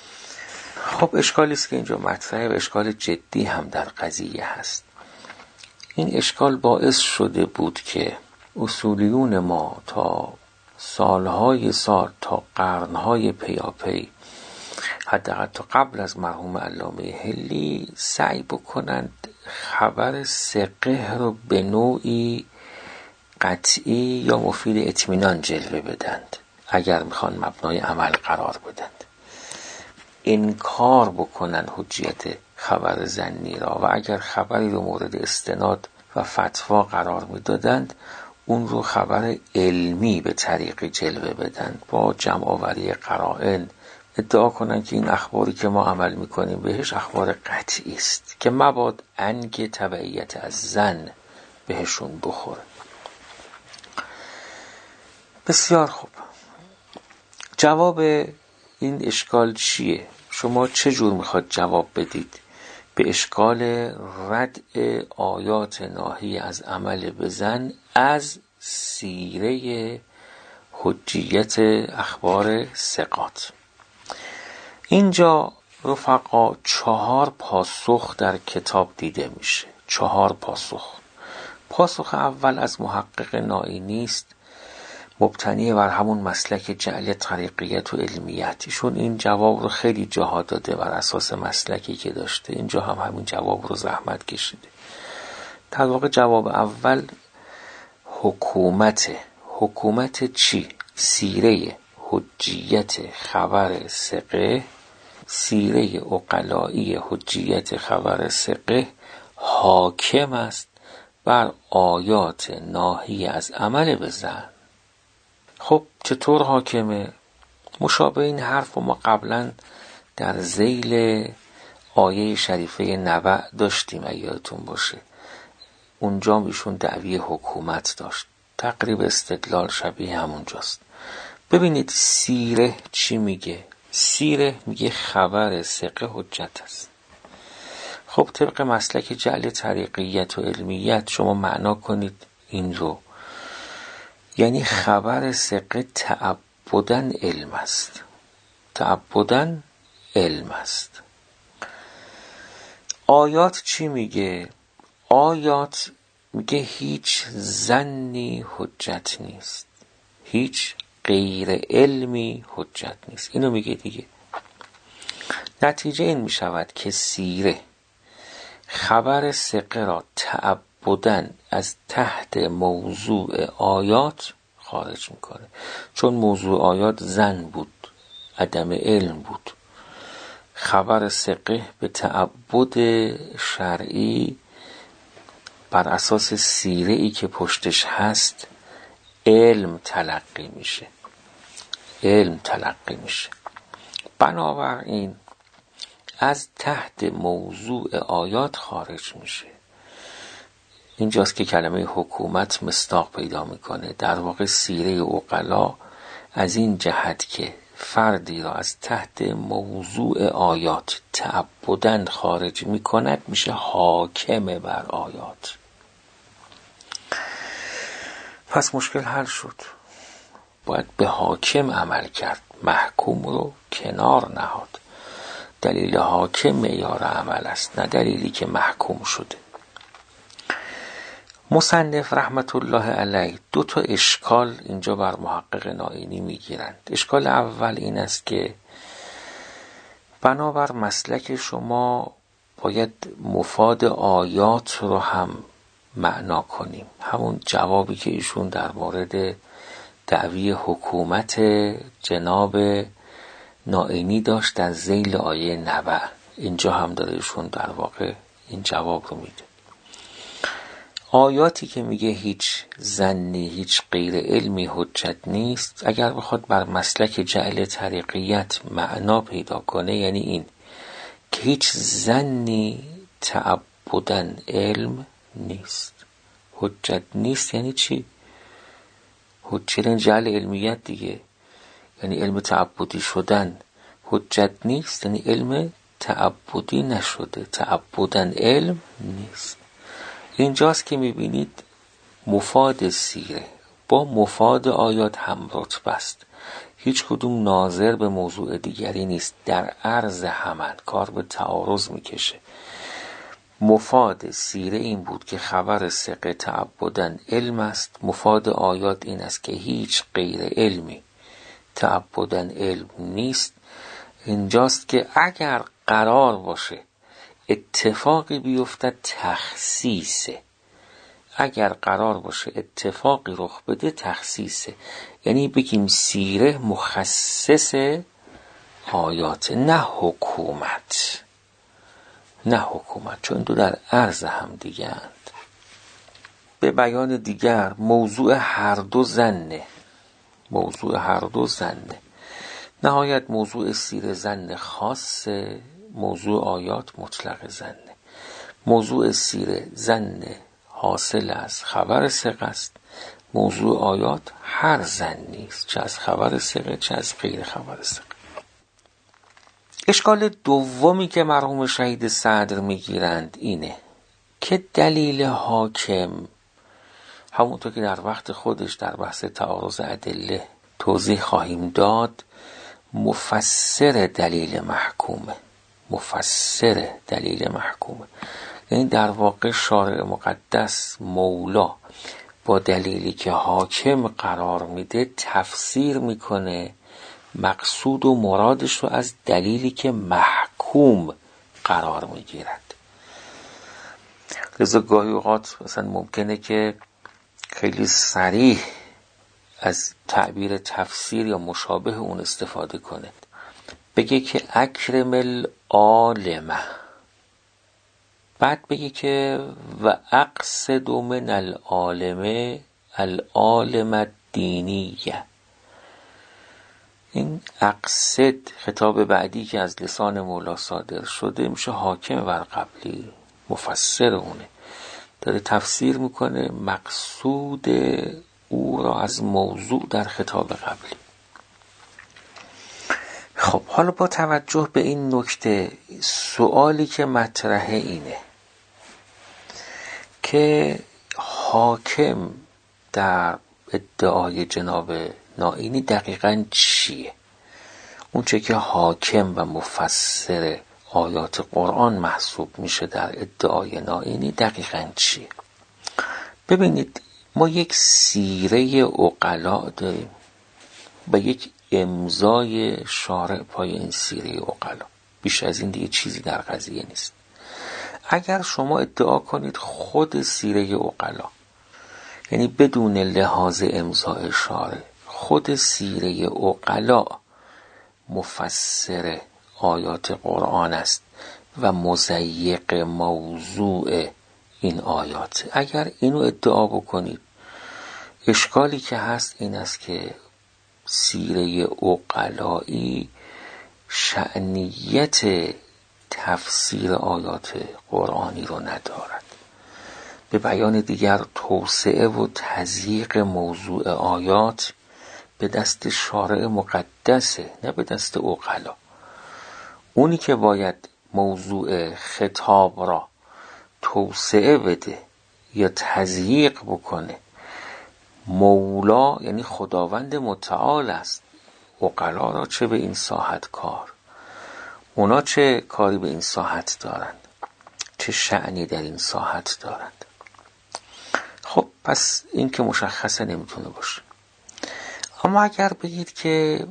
خب اشکالی است که اینجا مطرحه و اشکال جدی هم در قضیه هست. این اشکال باعث شده بود که اصولیون ما تا سالهای سال، تا قرنهای پیاپی، حداقل تا قبل از مرحوم علامه حلی، سعی بکنند خبر ثقه رو به نوعی قطعی یا مفید اطمینان جلوه بدند اگر میخوان مبنای عمل قرار بدند، انکار بکنن حجیت خبر ظنی را و اگر خبری رو مورد استناد و فتوا قرار میدادند اون رو خبر علمی به طریق جلوه بدند، با جمع آوری قرائن ادعا کنن که این اخباری که ما عمل میکنیم بهش اخبار قطعی است که مباد انگ تبعیت از ظن بهشون بخوره. بسیار خوب، جواب این اشکال چیه؟ شما چه جور میخواد جواب بدید به اشکال رد آیات ناهی از عمل به ظن از سیره حجیت اخبار ثقات؟ اینجا رفقا چهار پاسخ در کتاب دیده میشه، چهار پاسخ. پاسخ اول از محقق نائینی است، مبتنی بر همون مسلک جعل طریقیت و علمیت. ایشون این جواب رو خیلی جاها داده بر اساس مسلکی که داشته، اینجا هم همین جواب رو زحمت کشیده. در واقع جواب اول حکومت حکومت چی؟ سیره حجیت خبر ثقه، سیره عقلایی حجیت خبر ثقه حاکم است بر آیات ناهی از عمل به ظن. خب چطور حاکمه؟ مشابه این حرف رو ما قبلا در ذیل آیه شریفه نبأ داشتیم اگه یادتون باشه. اونجا ایشون دعوی حکومت داشت، تقریب استدلال شبیه همونجاست. ببینید سیره چی میگه؟ سیره میگه خبر ثقه حجت است. خب طبق مسلک جعل طریقیت و علمیت شما معنا کنید این رو، یعنی خبر ثقه تعبداً علم است، تعبداً علم است. آیات چی میگه؟ آیات میگه هیچ ظنی حجت نیست، هیچ غیر علمی حجت نیست. اینو میگه دیگه. نتیجه این میشود که سیره خبر ثقه را تعبداً از تحت موضوع آیات خارج میکنه، چون موضوع آیات ظن بود، عدم علم بود. خبر ثقه به تعبد شرعی بر اساس سیره ای که پشتش هست علم تلقی میشه، علم تلقی میشه. بنابراین از تحت موضوع آیات خارج میشه. اینجاست که کلمه حکومت مصداق پیدا میکنه. در واقع سیره عقلا از این جهت که فردی را از تحت موضوع آیات تعبداً خارج میکند میشه حاکم بر آیات. پس مشکل حل شد. باید به حاکم عمل کرد، محکوم رو کنار نهاد. دلیل حاکم معیار عمل است، نه دلیلی که محکوم شده. مصنف رحمت الله علیه دو تا اشکال اینجا بر محقق نائینی میگیرند. اشکال اول این است که بنابر مسلک شما باید مفاد آیات رو هم معنا کنیم. همون جوابی که ایشون در مورد دعوی حکومت جناب نائینی داشت در ذیل آیه نبأ، اینجا هم داره ایشون در واقع این جواب رو میده. آیاتی که میگه هیچ ظنی هیچ غیر علمی حجت نیست، اگر بخواد بر مسلک جعل طریقیت معنا پیدا کنه یعنی این که هیچ ظنی تعبداً علم نیست. حجت نیست یعنی چی؟ حجت جعل علمیت دیگه، یعنی علم تعبدی شدن. حجت نیست یعنی علم تعبدی نشده، تعبداً علم نیست. اینجاست که میبینید مفاد سیره با مفاد آیات هم رتبه است، هیچ کدوم ناظر به موضوع دیگری نیست، در عرض همن، کار به تعارض میکشه. مفاد سیره این بود که خبر ثقه تعبداً علم است، مفاد آیات این است که هیچ غیر علمی تعبداً علم نیست. اینجاست که اگر قرار باشه اتفاقی بیفتد تخصیصه، اگر قرار باشه اتفاقی رخ بده تخصیصه، یعنی بگیم سیره مخصص آیات، نه حکومت، نه حکومت، چون دو در عرض هم دیگه اند. به بیان دیگر موضوع هر دو ظنه، موضوع هر دو ظنه. نهایت موضوع سیره ظن خاصه، موضوع آیات مطلق ظنه. موضوع سیره ظن حاصل از خبر ثقه است، موضوع آیات هر ظنی است، چه از خبر ثقه چه از غیر خبر ثقه. اشکال دومی که مرحوم شهید صدر میگیرند اینه که دلیل حاکم، همونطور که در وقت خودش در بحث تعارض ادله توضیح خواهیم داد، مفسر دلیل محکومه، مفسر دلیل محکومه. یعنی در واقع شارع مقدس مولا با دلیلی که حاکم قرار میده تفسیر میکنه مقصود و مرادش رو از دلیلی که محکوم قرار میگیرد. لذا گاهی اوقات مثلا ممکنه که خیلی صریح از تعبیر تفسیر یا مشابه اون استفاده کنه، بگه که اکرم العالمه، بعد بگه که و اقصد من العالمه العالم الدینیه. این اقصد خطاب بعدی که از لسان مولا صادر شده میشه حاکم بر قبلی، مفسر اونه، داره تفسیر میکنه مقصود او را از موضوع در خطاب قبلی. خب حالا با توجه به این نکته سوالی که مطرحه اینه که حاکم در ادعای جناب نائینی دقیقاً چیه؟ اون چه که حاکم و مفسر آیات قرآن محسوب میشه در ادعای نائینی دقیقاً چیه؟ ببینید ما یک سیره عقلا داریم و یک امضای شارع پای این سیره عقلا، بیش از این دیگه چیزی در قضیه نیست. اگر شما ادعا کنید خود سیره عقلا، یعنی بدون لحاظ امضای شارع، خود سیره عقلا مفسر آیات قرآن است و مضیق موضوع این آیات، اگر اینو ادعا بکنید، اشکالی که هست این است که سیره عقلایی شأنیت تفسیر آیات قرآنی رو ندارد. به بیان دیگر توسعه و تضییق موضوع آیات به دست شارع مقدسه، نه به دست عقلا. اونی که باید موضوع خطاب را توسعه بده یا تضییق بکنه مولا، یعنی خداوند متعال است. عقلا را چه به این ساحت کار، اونا چه کاری به این ساحت دارند، چه شأنی در این ساحت دارند. خب پس این که مشخصه نمیتونه باشه. اما اگر بگید که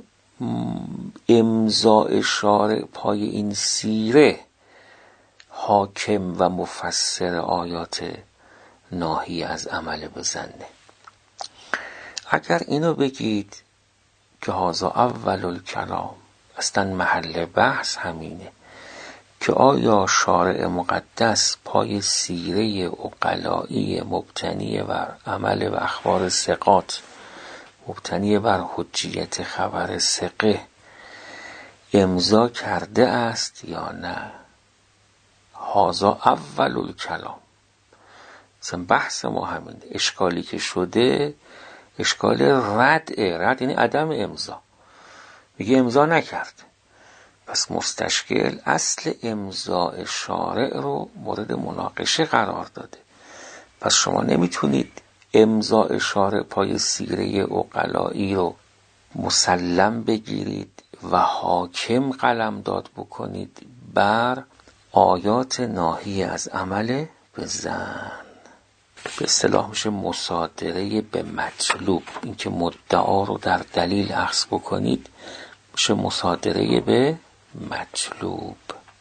امضای شارع پای این سیره حاکم و مفسر آیات ناهی از عمل بزنه، اگر اینو بگید که هذا اول الکلام، اصلا محل بحث همینه که آیا شارع مقدس پای سیره عقلایی مبتنی بر عمل و اخبار ثقات، مبتنی بر حجیت خبر ثقه امضا کرده است یا نه؟ هذا اول الکلام. مثلا بحث ما همین، اشکالی که شده اشکال رد، رد یعنی عدم امضا، میگه امضا نکرد. پس مستشکل اصل امضاء شارع رو مورد مناقشه قرار داده. پس شما نمیتونید امضاء شارع پای سیره عقلایی رو مسلم بگیرید و حاکم قلمداد بکنید بر آیات ناهی از عمل بزن. به اصطلاح میشه مصادره به مطلوب. اینکه مدعا رو در دلیل اخذ بکنید میشه مصادره به مطلوب.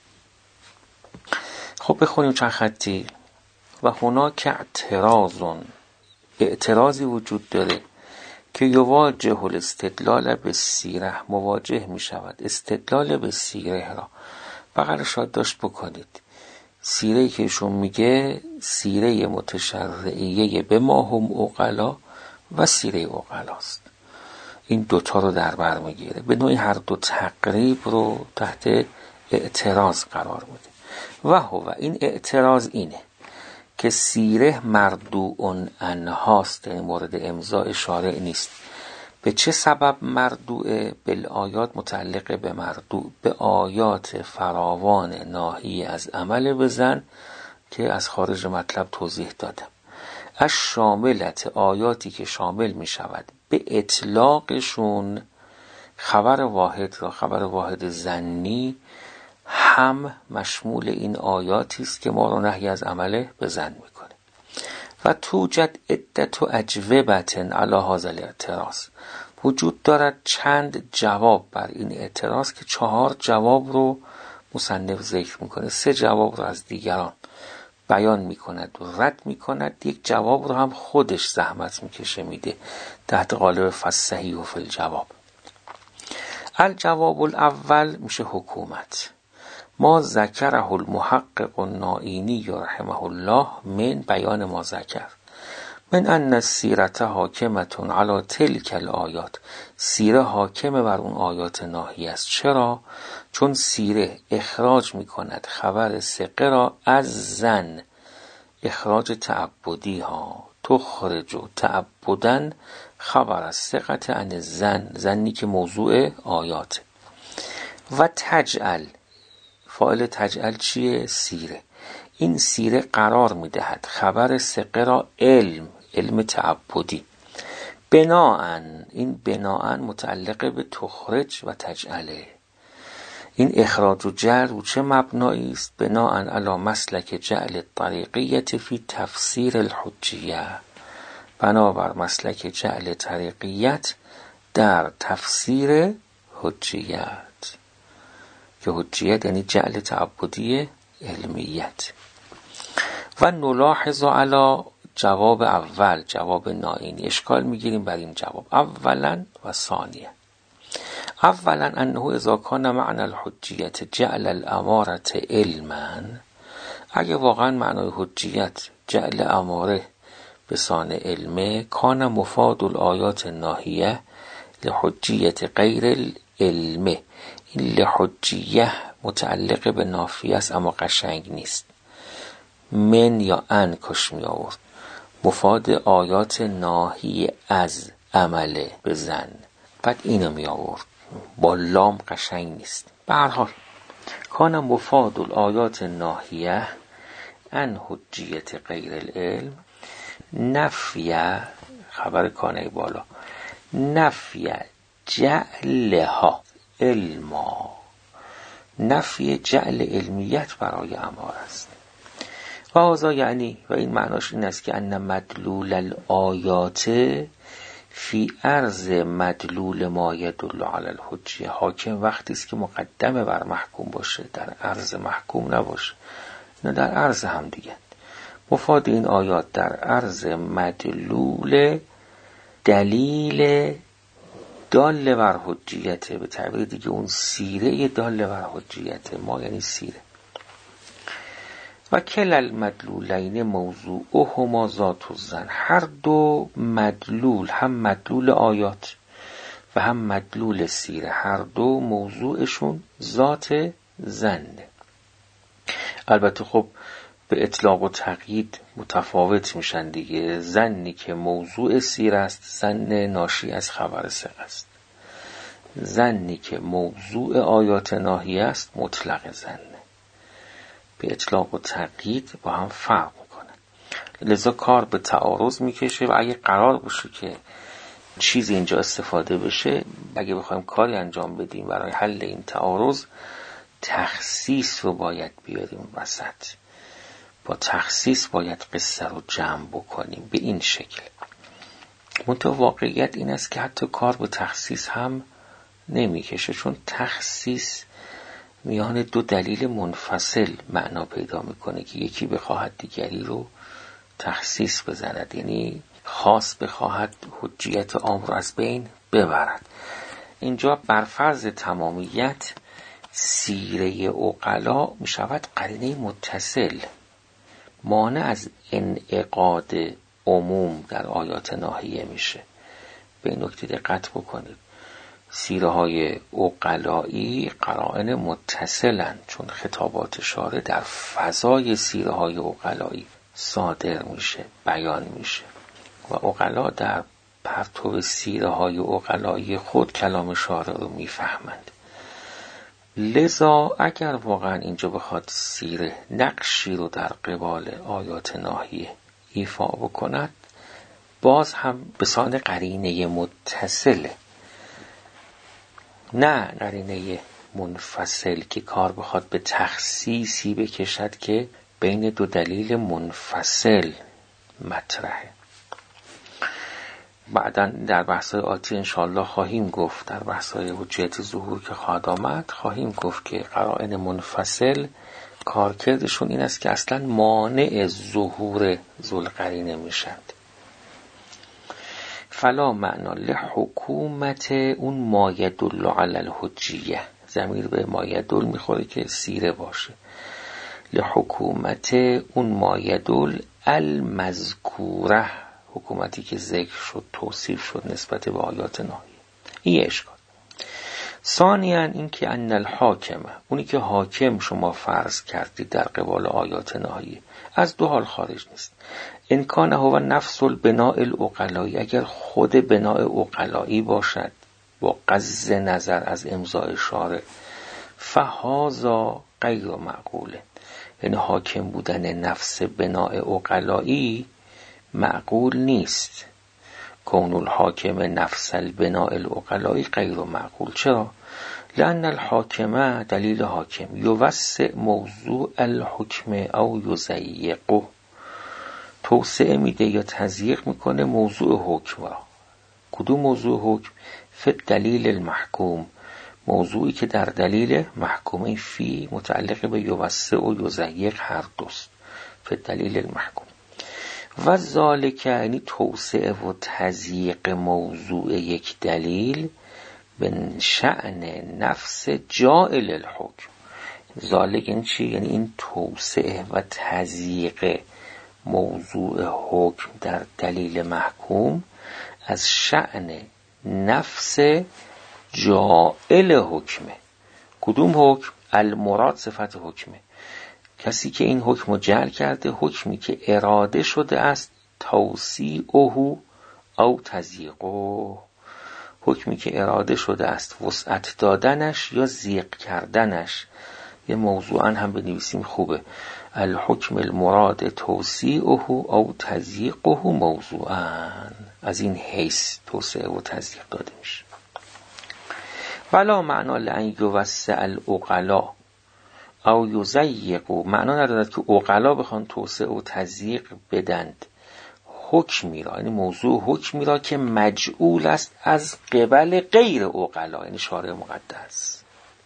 خب بخونیم چند خطی. و هناک اعتراضون، اعتراضی وجود داره که یواجه الاستدلال به سیره، مواجه می شود استدلال به سیره را. بغل شاد داشت بکنید سیره که ایشون میگه سیره متشرعیه به ما هم عقلا و سیره عقلاست. این دوتا رو در بر میگیره، به نوعی هر دو تقریب رو تحت اعتراض قرار میده. و هو این اعتراض اینه که سیره مردوعن عنهاست، یعنی مورد امضاء شارع نیست. به چه سبب مردوعه؟ بالآیات، متعلق به مردوع، به آیات فراوان ناهی از عمل بزن که از خارج مطلب توضیح دادم. از شاملت، آیاتی که شامل می شود به اطلاقشون خبر واحد را، خبر واحد ظنی هم مشمول این آیاتی است که ما رو نهی از عمل بزن میکنه. و توجد عدت و اجوبتن علی هذا الاعتراض، وجود دارد چند جواب بر این اعتراض که چهار جواب رو مصنف ذکر میکنه، سه جواب رو از دیگران، بیان میکند و رد میکند، یک جواب رو هم خودش زحمت میکشه میده تحت قالب فصحیح و فی الجواب. الجواب الاول میشه حکومت. ما ذکره المحقق النائینی رحمه الله من بیان ما ذکر من ان السیرت حاکمتون علی تلک الآیات، سیره حاکم بر اون آیات ناهی است. چرا؟ چون سیره اخراج میکند خبر ثقه را از زن، اخراج تعبدی ها، تخرج و تعبدن خبر از ثقت عن زن، زنی که موضوع آیات. و تجعل، فاعل تجعل چیه؟ سیره. این سیره قرار میدهد خبر ثقه را علم، علم تعبدی. بناءن، این بناءن متعلق به تخرج و تجعله. این اخراج و جر رو چه مبنایی است؟ بناءن علی مسلک جعل طریقیت فی تفسیر الحجیه، بنابر مسلک جعل طریقیت در تفسیر حجیت، که حجیت یعنی جعل تعبدی علمیت. و نلاحظ علی جواب اول، جواب نائینی، اشکال میگیریم بر این جواب. اولا و ثانیه. اولا انه اذا کان معنی الحجیت جعل الاماره علما، اگه واقعا معنای حجیت جعل اماره به سان علمه، کان مفاد الآیات ناهیه لحجیت غیر العلمه. این لحجیه متعلق به نافیه است اما قشنگ نیست. من یا ان کش می آورد، مفاد آیات ناهی از عمله به زن، بعد اینو می آورد با لام، قشنگ نیست. به هر حال کان مفاد الآیات ناهیه ان حجیت غیر العلم، نفیه، خبر کانه بالا، نفیه جعلها علما، نفی جعل علمیت برای اماره است. و هذا یعنی، و این معناش این است که ان مدلول الآیات فی عرض مدلول ما یدل علی الحجیه، حاکم وقتی است که مقدمه بر محکوم باشه، در عرض محکوم نباشه، نه در عرض هم دیگه. مفاد این آیات در عرض مدلول دلیل دال بر حجیت، به تعبیر دیگه اون سیره دال بر حجیت ما، یعنی سیره. و کل المدلولین موضوعهما ذات الزن، هر دو مدلول، هم مدلول آیات و هم مدلول سیره، هر دو موضوعشون ذات زنه. البته خب به اطلاق و تقیید متفاوت میشن دیگه. زنی که موضوع سیره است زن ناشی از خبر ثقه است، زنی که موضوع آیات ناهی است مطلق زنه. به اطلاق و تقیید با هم فرق میکنه، لذا کار به تعارض میکشه. و اگه قرار باشه که چیزی اینجا استفاده بشه، اگه بخوایم کاری انجام بدیم برای حل این تعارض، تخصیص رو باید بیاریم وسط. با تخصیص باید قصه رو جمع بکنیم به این شکل. منتها واقعیت این است که حتی کار به تخصیص هم نمیکشه، چون تخصیص میان دو دلیل منفصل معنا پیدا میکنه که یکی بخواهد دیگری رو تخصیص بزند، یعنی خاص بخواهد حجیت عام رو از بین ببرد. اینجا بر فرض تمامیت سیره عقلا میشود قرینه متصل، مانع از انعقاد عموم در آیات ناهیه میشه. به این نکته دقت بکنید، سیره های عقلایی قرائن متصلن، چون خطابات شارع در فضای سیره های عقلایی صادر میشه، بیان میشه و عقلا در پرتو سیره های عقلایی خود کلام شارع رو میفهمند. لذا اگر واقعا اینجا بخواد سیره نقشی رو در قبال آیات ناهیه ایفا بکند، باز هم به سان قرینه متصله، نه قرینه منفصل که کار بخواد به تخصیصی بکشد که بین دو دلیل منفصل مطرحه. بعداً در بحث‌های آتی انشاءالله خواهیم گفت، در بحث‌های حجیت ظهور که خواهد آمد خواهیم گفت که قرائن منفصل کارکردشون این است که اصلا مانع ظهور ذوالقرینه میشند. فلا معنا لحکومت اون ما یدل علی الحجیه، ضمیر به ما یدل میخوره که سیره باشه. لحکومت اون ما یدل المذکوره، حکومتی که ذکر شد توصیف شد نسبت به آیات ناهیه. این اشکال. ثانیاً این که ان الحاکمه، اونی که حاکم شما فرض کردید در قبال آیات ناهیه، از دو حال خارج نیست. ان کان هو نفس البناء العقلایی، اگر خود بناء عقلایی باشد با غض نظر از امضاء شارع، فهذا غیر معقوله، یعنی حاکم بودن نفس بناء عقلایی معقول نیست. کون الحاکم نفس البناء العقلایی غیر معقول. چرا؟ لأن الحاکمه، دلیل حاکم، یوسع موضوع الحکم او یضیقه، توسعه میده یا تضییق میکنه موضوع حکم را. کدوم موضوع حکم؟ فی دلیل المحکوم، موضوعی که در دلیل محکومه، فی متعلق به یوسع و یضیق هر دوست، فی دلیل المحکوم. و ذالک، یعنی توسعه و تضییق موضوع یک دلیل، به شأن نفس جائل الحکم. ذالک این چی؟ یعنی این توسعه و تضییق موضوع حکم در دلیل محکوم از شأن نفس جائل حکمه. کدوم حکم؟ المراد صفت حکمه، کسی که این حکم رو جعل کرده، حکمی که اراده شده است توسیعه او تضییقه، حکمی که اراده شده است وسعت دادنش یا ضیق کردنش. یه موضوعا هم بنویسیم خوبه، الحکم المراد توسیعه او تضییقه موضوعا، از این حیث توسعه و تضییق داده میشه. ولا معنا لأن یوسع العقلاء او یضیق، معنا ندارد که عقلا بخوان توسعه و تضییق بدند حکمی را، یعنی موضوع حکمی را که مجعول است از قبل غیر عقلا، یعنی شارع مقدس.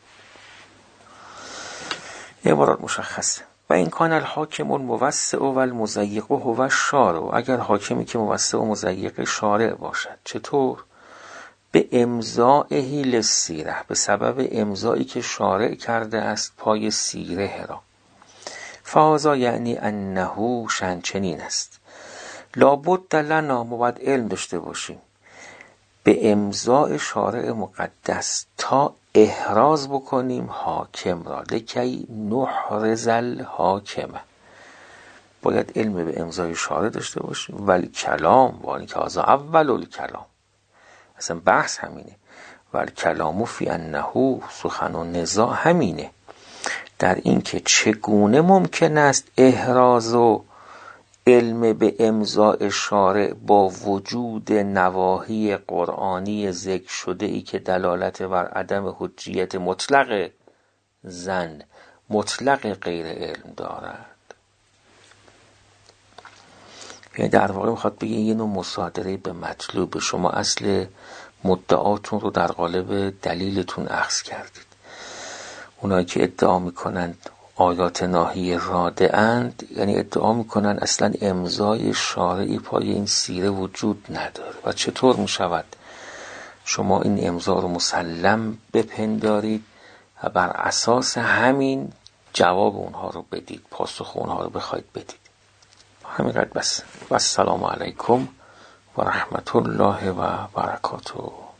عبارات مشخصه. و این کان الحاکم الموسع و المضیق هو الشارع، اگر حاکمی که موسع و مضیق شارع باشد. چطور؟ به امضائه للسیره، به سبب امضایی که شارع کرده است پای سیره را. فهذا یعنی انه، شأن چنین است، لابد لنا، ما باید علم داشته باشیم به امضاء شارع مقدس تا احراز بکنیم حاکم را، لکی نحرز الحاکمه، باید علم به امضای شارع داشته باشیم. ولی کلام، ولی که هذا اول الکلام، اصلا بحث همینه. ولی کلامو فی انه، سخن و نزاع همینه در این که چگونه ممکن است احراز و علم به امضاء شارع با وجود نواهی قرآنی ذکر شده ای که دلالت بر عدم حجیت مطلق ظن، مطلق غیر علم دارد. یعنی در واقع میخواد بگه یه نوع مصادره به مطلوب، شما اصل مدعاتون رو در قالب دلیلتون اخذ کردید. اونایی که ادعا میکنند آیات ناهی راده اند، یعنی ادعا میکنن اصلا امضای شارعی پای این سیره وجود نداره. و چطور میشود شما این امضا رو مسلم بپندارید و بر اساس همین جواب اونها رو بدید، پاسخ اونها رو بخواید بدید؟ همینقدر بس. و السلام علیکم و رحمت الله و برکاته.